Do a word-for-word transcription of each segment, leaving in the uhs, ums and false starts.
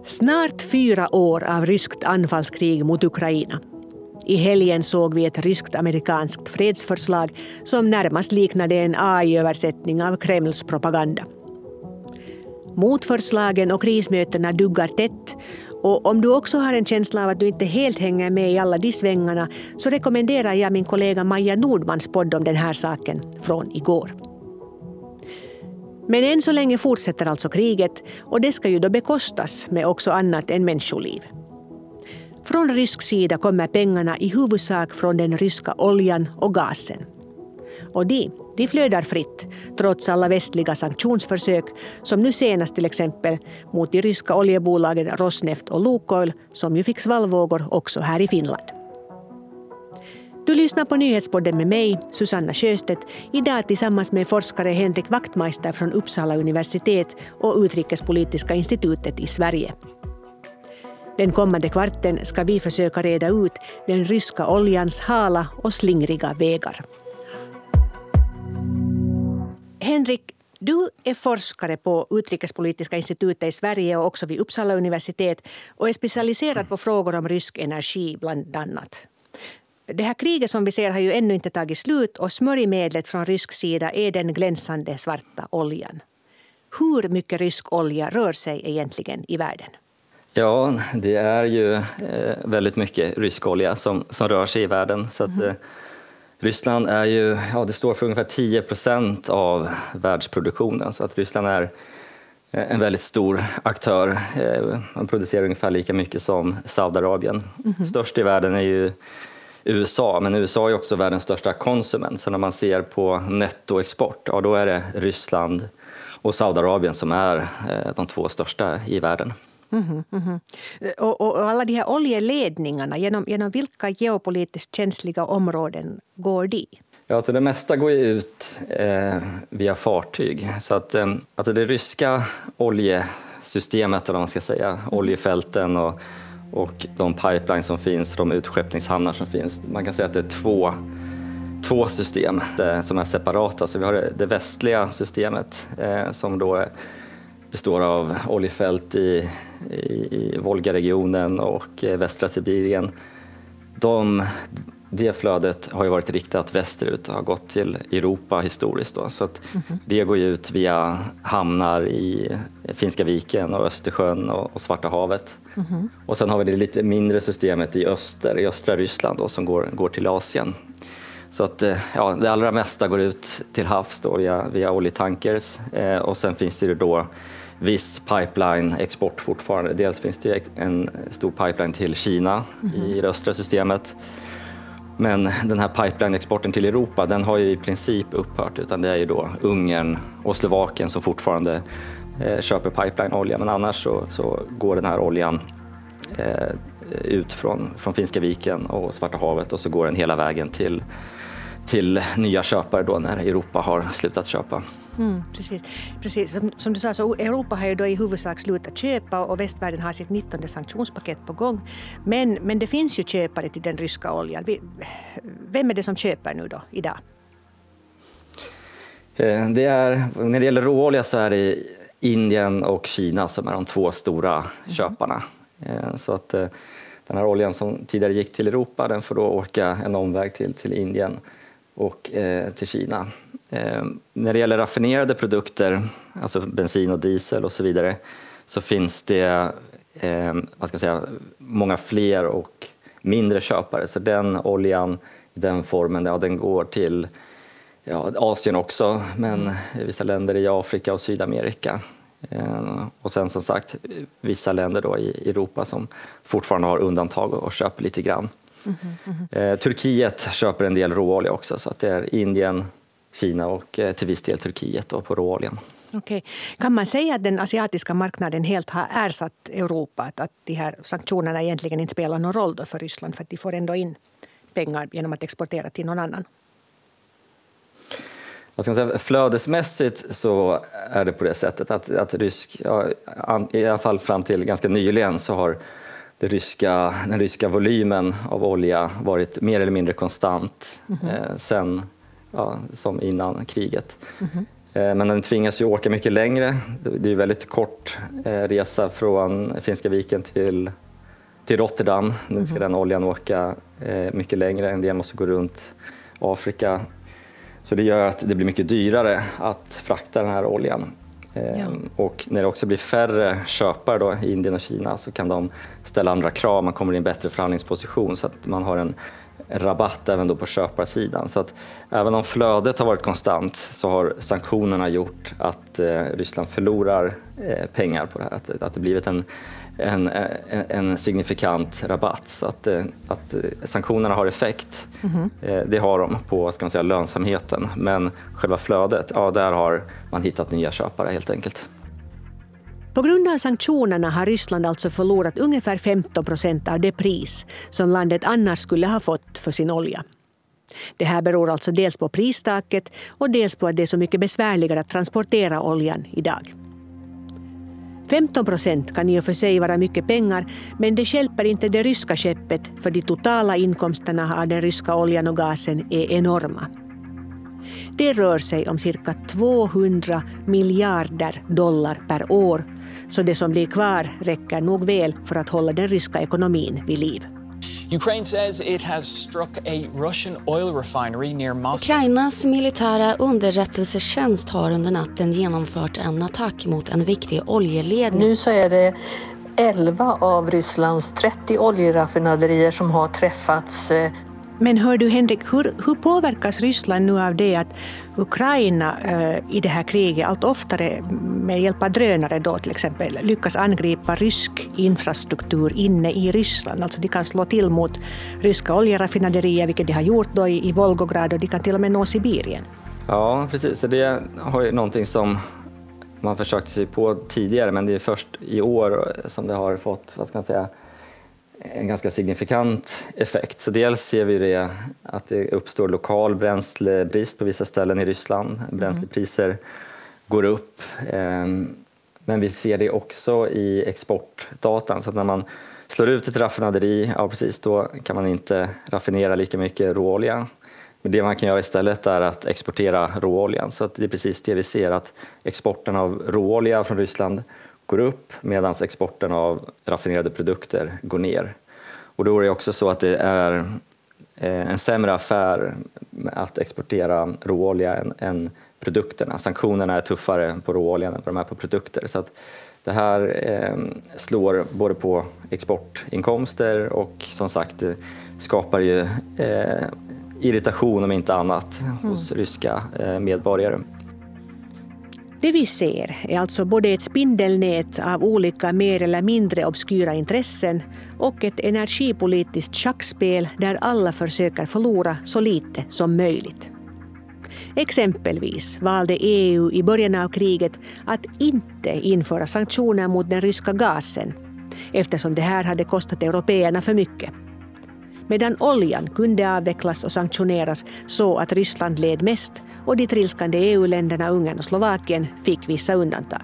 Snart fyra år av ryskt anfallskrig mot Ukraina. I helgen såg vi ett ryskt-amerikanskt fredsförslag som närmast liknade en A I-översättning av Kremls propaganda. Motförslagen och krismötena duggar tätt, och om du också har en känsla av att du inte helt hänger med i alla de svängarna så rekommenderar jag min kollega Maja Nordmans podd om den här saken från igår. Men än så länge fortsätter alltså kriget, och det ska ju då bekostas med också annat än människoliv. Från rysk sida kommer pengarna i huvudsak från den ryska oljan och gasen. Och de, de flödar fritt trots alla västliga sanktionsförsök, som nu senast till exempel mot de ryska oljebolagen Rosneft och Lukoil, som ju fick svallvågor också här i Finland. Du lyssnar på nyhetspodden med mig, Susanna Sjöstedt, idag tillsammans med forskare Henrik Wachtmeister från Uppsala universitet och Utrikespolitiska institutet i Sverige. Den kommande kvarten ska vi försöka reda ut den ryska oljans hala och slingriga vägar. Henrik, du är forskare på Utrikespolitiska institutet i Sverige och också vid Uppsala universitet och är specialiserad på frågor om rysk energi bland annat. Det här kriget som vi ser har ju ännu inte tagit slut, och smörjmedlet från rysk sida är den glänsande svarta oljan. Hur mycket rysk olja rör sig egentligen i världen? Ja, det är ju eh, väldigt mycket rysk olja som, som rör sig i världen. Så att, mm. eh, Ryssland är ju, ja, det står för ungefär tio procent av världsproduktionen. Så att Ryssland är eh, en väldigt stor aktör. Eh, man producerar ungefär lika mycket som Saudiarabien. Mm. Störst i världen är ju U S A, men U S A är också världens största konsument. Så när man ser på nettoexport, ja, då är det Ryssland och Saudiarabien som är eh, de två största i världen. Mm, mm. Och, och, och alla de här oljeledningarna, genom, genom vilka geopolitiskt känsliga områden går de? Ja, alltså det mesta går ju ut eh, via fartyg. Så att, eh, alltså det ryska oljesystemet, eller vad man ska säga, oljefälten och, och de pipelines som finns, de utskeppningshamnar som finns. Man kan säga att det är två, två system eh, som är separata. Så vi har det, det västliga systemet eh, som då är består av oljefält i, i, i Volga-regionen och västra Sibirien. De, det flödet har ju varit riktat västerut och har gått till Europa historiskt. Då. Så att mm-hmm. det går ju ut via hamnar i Finska viken och Östersjön och, och Svarta havet. Mm-hmm. Och sen har vi det lite mindre systemet i öster, i östra Ryssland då, som går, går till Asien. Så att ja, det allra mesta går ut till havs då, via, via oljetankers, eh, och sen finns det ju då viss pipeline-export fortfarande. Dels finns det en stor pipeline till Kina mm-hmm. i det östra systemet. Men den här pipeline-exporten till Europa, den har ju i princip upphört, utan det är ju då Ungern och Slovakien som fortfarande eh, köper pipeline-olja. Men annars så, så går den här oljan eh, ut från, från Finska viken och Svarta havet, och så går den hela vägen till till nya köpare då när Europa har slutat köpa. Mm, precis. precis. Som, som du sa, så Europa har ju då i huvudsak slutat köpa, och västvärlden har sitt nittonde sanktionspaket på gång. Men, men det finns ju köpare till den ryska oljan. Vem är det som köper nu då idag? Det är, när det gäller råolja så är det Indien och Kina som är de två stora mm. köparna. Så att den här oljan som tidigare gick till Europa, den får då åka en omväg till, till Indien och eh, till Kina. Eh, när det gäller raffinerade produkter, alltså bensin och diesel och så vidare, så finns det eh, vad ska jag säga, många fler och mindre köpare. Så den oljan i den formen, ja, den går till ja, Asien också, men vissa länder i Afrika och Sydamerika. Eh, och sen som sagt vissa länder då i Europa som fortfarande har undantag och köper lite grann. Mm, mm, mm. Eh, Turkiet köper en del råolja också, så att det är Indien, Kina och eh, till viss del Turkiet då på råoljan. Okej. Kan man säga att den asiatiska marknaden helt har ersatt Europa? Att, att de här sanktionerna egentligen inte spelar någon roll då för Ryssland, för att de får ändå in pengar genom att exportera till någon annan? Jag ska säga, flödesmässigt så är det på det sättet att, att rysk, ja, i alla fall fram till ganska nyligen så har det ryska, den ryska volymen av olja varit mer eller mindre konstant mm-hmm. eh, sen, ja, som innan kriget. Mm-hmm. Men den tvingas ju åka mycket längre. Det är väldigt kort resa från Finska viken till, till Rotterdam. Nu ska den oljan åka mycket längre. En del måste gå runt Afrika. Så det gör att det blir mycket dyrare att frakta den här oljan. Ja. Och när det också blir färre köpare då, i Indien och Kina, så kan de ställa andra krav. Man kommer i en bättre förhandlingsposition så att man har en rabatt även då på köparsidan. Så att även om flödet har varit konstant så har sanktionerna gjort att eh, Ryssland förlorar eh, pengar på det här. Att, att det blivit en, en, en, en signifikant rabatt. Så att, eh, att sanktionerna har effekt, mm-hmm. eh, det har de på, ska man säga, lönsamheten. Men själva flödet, ja, där har man hittat nya köpare helt enkelt. På grund av sanktionerna har Ryssland alltså förlorat ungefär femton procent av det pris som landet annars skulle ha fått för sin olja. Det här beror alltså dels på pristaket och dels på att det är så mycket besvärligare att transportera oljan idag. femton procent kan i och för sig vara mycket pengar, men det hjälper inte det ryska skeppet, för de totala inkomsterna av den ryska oljan och gasen är enorma. Det rör sig om cirka tvåhundra miljarder dollar per år, så det som blir kvar räcker nog väl för att hålla den ryska ekonomin vid liv. Ukraine says it has struck a Russian oil refinery near Moscow. Ukrainas militära underrättelsetjänst har under natten genomfört en attack mot en viktig oljeledning. Nu så är det elva av Rysslands trettio oljeraffinaderier som har träffats. Men hör du, Henrik, hur, hur påverkas Ryssland nu av det att Ukraina eh, i det här kriget allt oftare med hjälp av drönare då till exempel lyckas angripa rysk infrastruktur inne i Ryssland? Alltså de kan slå till mot ryska oljeraffinaderier, vilket de har gjort då i, i Volgograd, och de kan till och med nå Sibirien. Ja, precis. Så det har ju någonting som man försökte sig på tidigare, men det är först i år som det har fått, vad ska man säga, en ganska signifikant effekt. Så dels ser vi det att det uppstår lokal bränslebrist på vissa ställen i Ryssland. Bränslepriser går upp. Men vi ser det också i exportdatan. Så att när man slår ut ett raffinaderi, ja precis, då kan man inte raffinera lika mycket råolja. Men det man kan göra istället är att exportera råoljan. Så att det är precis det vi ser, att exporten av råolja från Ryssland går upp medan exporten av raffinerade produkter går ner. Och då är det också så att det är en sämre affär att exportera råolja än, än produkterna. Sanktionerna är tuffare på råoljan än vad de är på produkter. Så att det här eh, slår både på exportinkomster och som sagt skapar ju eh, irritation om inte annat mm. hos ryska eh, medborgare. Det vi ser är alltså både ett spindelnät av olika mer eller mindre obskyra intressen och ett energipolitiskt schackspel där alla försöker förlora så lite som möjligt. Exempelvis valde E U i början av kriget att inte införa sanktioner mot den ryska gasen, eftersom det här hade kostat européerna för mycket. Medan oljan kunde avvecklas och sanktioneras så att Ryssland led mest och de trilskande E U-länderna Ungern och Slovakien fick vissa undantag.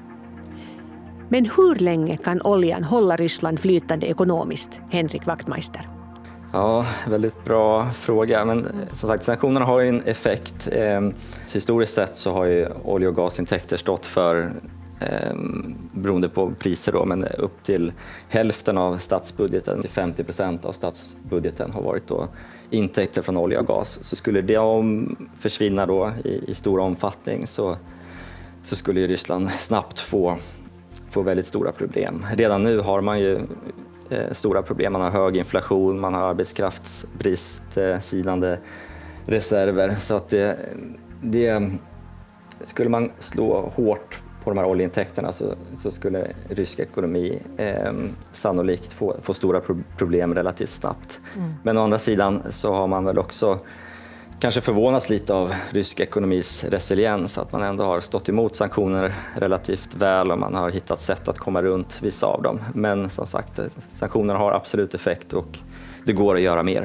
Men hur länge kan oljan hålla Ryssland flytande ekonomiskt, Henrik Wachtmeister? Ja, väldigt bra fråga. Men som sagt, sanktionerna har ju en effekt. Eh, historiskt sett så har ju olje- och gasintäkter stått för, eh, beroende på priser då, men upp till hälften av statsbudgeten, till femtio procent av statsbudgeten har varit då intäkter från olja och gas. Så skulle det om försvinna då i, i stor omfattning så, så skulle ju Ryssland snabbt få, få väldigt stora problem. Redan nu har man ju eh, stora problem. Man har hög inflation, man har arbetskraftsbrist, eh, sidande reserver. Så att det, det skulle man slå hårt på de här oljeintäkterna så, så skulle rysk ekonomi eh, sannolikt få, få stora pro- problem relativt snabbt. Mm. Men å andra sidan så har man väl också kanske förvånats lite av rysk ekonomis resiliens, att man ändå har stått emot sanktioner relativt väl och man har hittat sätt att komma runt vissa av dem. Men som sagt, sanktionerna har absolut effekt och det går att göra mer.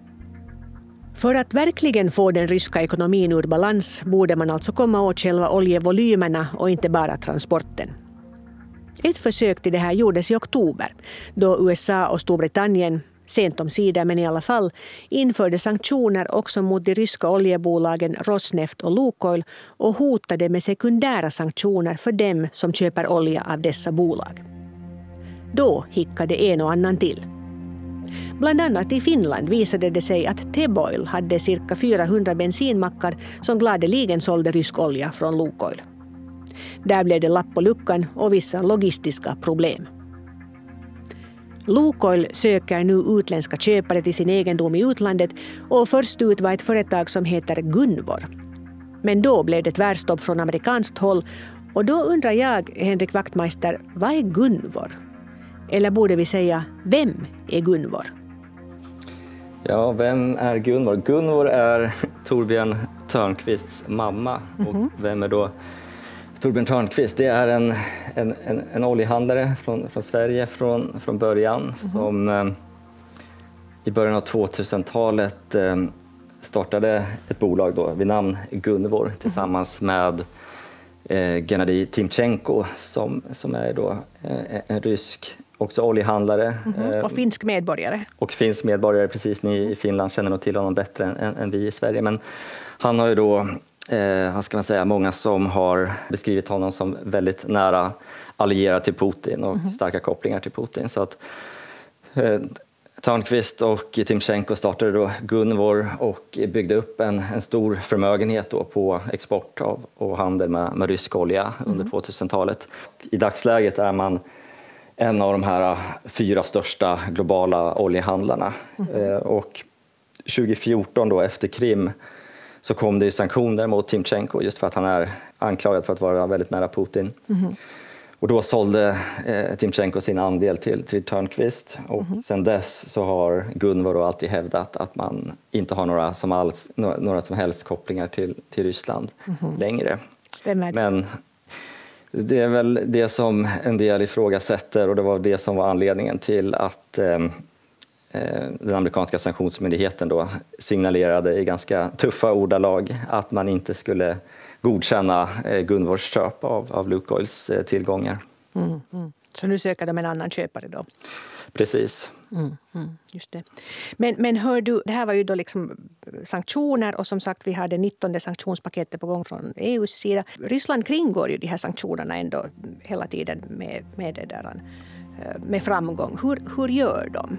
För att verkligen få den ryska ekonomin ur balans borde man alltså komma åt själva oljevolymerna och inte bara transporten. Ett försök till det här gjordes i oktober då U S A och Storbritannien sent om sidor men i alla fall, införde sanktioner också mot de ryska oljebolagen Rosneft och Lukoil och hotade med sekundära sanktioner för dem som köper olja av dessa bolag. Då hickade en och annan till. Bland annat i Finland visade det sig att Teboil hade cirka fyrahundra bensinmackar som gladeligen sålde rysk olja från Lukoil. Där blev det lapp på luckan och vissa logistiska problem. Lukoil söker nu utländska köpare till sin egendom i utlandet och först ut var ett företag som heter Gunvor. Men då blev det tvärstopp från amerikanskt håll och då undrar jag, Henrik Wachtmeister, vad är Gunvor? Eller borde vi säga, vem är Gunvor? Ja, vem är Gunvor? Gunvor är Torbjörn Törnqvists mamma. Mm-hmm. Och vem är då Torbjörn Törnqvist? Det är en, en, en, en oljehandlare från, från Sverige från, från början mm-hmm. som eh, i början av tvåtusentalet eh, startade ett bolag då, vid namn Gunvor tillsammans med eh, Gennadij Timchenko som, som är då, eh, en rysk också oljehandlare. Mm-hmm. Och finsk medborgare. Och finsk medborgare, precis. Ni i Finland känner nog till honom bättre än, än, än vi i Sverige. Men han har ju då, eh, vad ska man säga, många som har beskrivit honom som väldigt nära allierad till Putin och mm-hmm. starka kopplingar till Putin. Så att eh, Törnqvist och Timchenko startade då Gunvor och byggde upp en, en stor förmögenhet då på export av, och handel med, med rysk olja mm-hmm. under tvåtusentalet. I dagsläget är man en av de här fyra största globala oljehandlarna. Mm. Och tjugo fjorton då, efter Krim, så kom det sanktioner mot Timchenko just för att han är anklagad för att vara väldigt nära Putin. Mm. Och då sålde eh, Timchenko sin andel till, till Törnqvist. Och mm. sen dess så har Gunvor då alltid hävdat att man inte har några som, alls, några, några som helst kopplingar till, till Ryssland mm. längre. Stämmer. Men det är väl det som en del ifrågasätter och det var det som var anledningen till att eh, den amerikanska sanktionsmyndigheten då signalerade i ganska tuffa ordalag att man inte skulle godkänna eh, Gunvors köp av, av Lukoils eh, tillgångar. Mm, mm. Så nu söker de en annan köpare då? Precis. Mm, mm, just det. Men, men hör du, det här var ju då liksom sanktioner och som sagt vi har det nittonde sanktionspaketet på gång från E U:s sida. Ryssland kringgår ju de här sanktionerna ändå hela tiden med, med, det där, med framgång. Hur, hur gör de?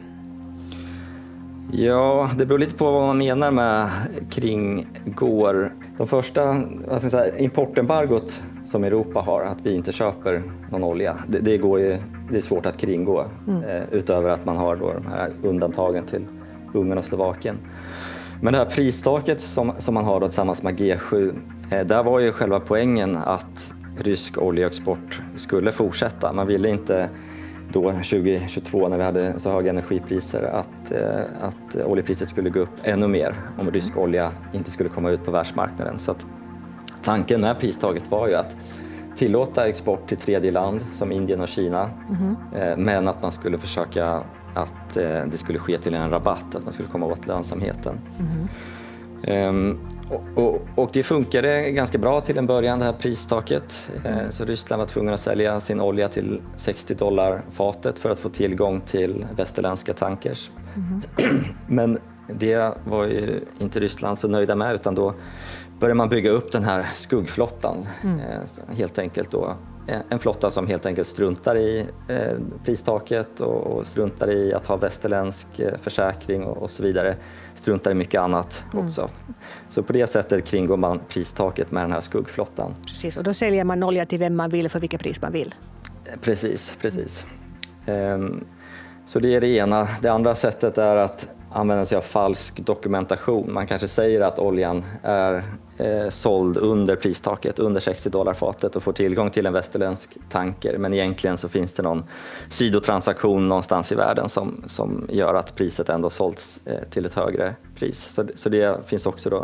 Ja, det beror lite på vad man menar med kringgår. De första, vad ska jag säga, importembargot som Europa har, att vi inte köper någon olja, det, det, går ju, det är svårt att kringgå mm. eh, utöver att man har då de här undantagen till Ungern och Slovakien. Men det här pristaket som, som man har då tillsammans med G sju, eh, där var ju själva poängen att rysk oljeexport skulle fortsätta. Man ville inte då tjugo tjugotvå när vi hade så höga energipriser att, eh, att oljepriset skulle gå upp ännu mer om rysk olja inte skulle komma ut på världsmarknaden. Så att tanken med pristaget var ju att tillåta export till tredje land som Indien och Kina mm. eh, men att man skulle försöka att eh, det skulle ske till en rabatt, att man skulle komma åt lönsamheten. Mm. Um, och, och, och det funkade ganska bra till en början, det här pristaket. Uh, så Ryssland var tvungen att sälja sin olja till sextio dollar fatet för att få tillgång till västerländska tankers. Mm. Men det var ju inte Ryssland så nöjda med, utan då började man bygga upp den här skuggflottan. Mm. Uh, helt enkelt då. En flotta som helt enkelt struntar i eh, pristaket och, och struntar i att ha västerländsk eh, försäkring och, och så vidare. Struntar i mycket annat mm. också. Så på det sättet kringgår man pristaket med den här skuggflottan. Precis, och då säljer man olja till vem man vill för vilket pris man vill. Precis, precis. Mm. Um, så det är det ena. Det andra sättet är att använda sig av falsk dokumentation. Man kanske säger att oljan är eh, såld under pristaket, under sextio dollar fatet och får tillgång till en västerländsk tanker. Men egentligen så finns det någon sidotransaktion någonstans i världen som, som gör att priset ändå sålts eh, till ett högre pris. Så, så det finns också då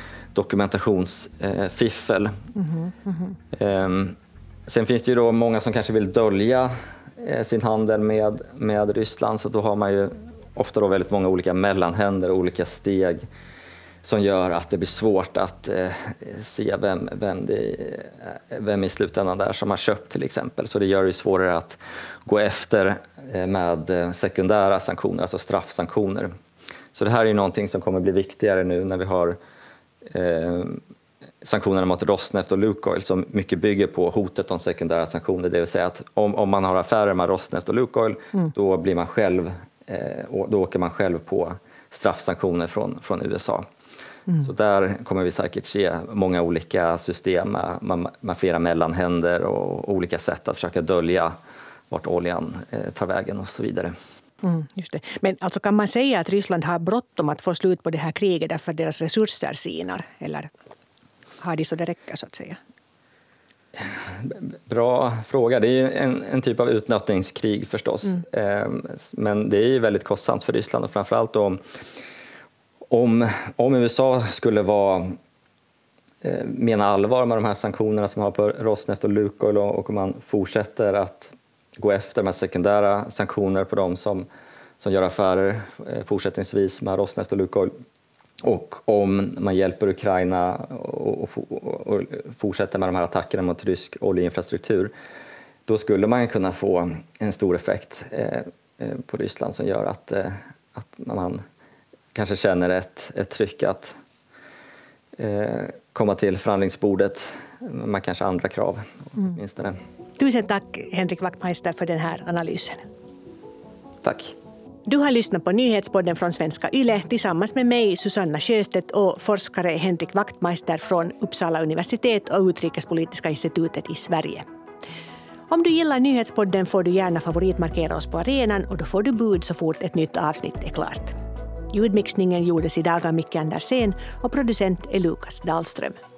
dokumentationsfiffel. Eh, mm-hmm, mm-hmm. Eh, sen finns det ju då många som kanske vill dölja eh, sin handel med, med Ryssland, så då har man ju ofta då väldigt många olika mellanhänder och olika steg som gör att det blir svårt att eh, se vem, vem, det, vem i slutändan där som har köpt till exempel. Så det gör det svårare att gå efter eh, med sekundära sanktioner, alltså straffsanktioner. Så det här är ju någonting som kommer bli viktigare nu när vi har eh, sanktionerna mot Rosneft och Lukoil som mycket bygger på hotet om sekundära sanktioner. Det vill säga att om, om man har affärer med Rosneft och Lukoil mm. då blir man själv, eh, då åker man själv på straffsanktioner från, från U S A. Mm. Så där kommer vi säkert se många olika system med, med flera mellanhänder och olika sätt att försöka dölja vart oljan eh, tar vägen och så vidare. Mm, just det. Men alltså kan man säga att Ryssland har bråttom att få slut på det här kriget därför att deras resurser sinar? Eller har de så det räcker så att säga? Bra fråga. Det är en, en typ av utnötningskrig förstås. Mm. Men det är ju väldigt kostsamt för Ryssland och framförallt om, om, om U S A skulle vara, mena allvar med de här sanktionerna som har på Rosneft och Lukoil och om man fortsätter att gå efter med sekundära sanktioner på dem som, som gör affärer fortsättningsvis med Rosneft och Lukoil. Och om man hjälper Ukraina och, och, och fortsätter med de här attackerna mot rysk oljeinfrastruktur, då skulle man kunna få en stor effekt eh, på Ryssland som gör att, eh, att man kanske känner ett, ett tryck att eh, komma till förhandlingsbordet med kanske andra krav. Mm. Åtminstone. Tusen tack Henrik Wachtmeister för den här analysen. Tack. Du har lyssnat på nyhetspodden från Svenska Yle tillsammans med mig Susanna Sjöstedt och forskare Henrik Wachtmeister från Uppsala universitet och Utrikespolitiska institutet i Sverige. Om du gillar nyhetspodden får du gärna favoritmarkera oss på arenan och då får du bud så fort ett nytt avsnitt är klart. Ljudmixningen gjordes idag av Micke Andersen och producent är Lukas Dahlström.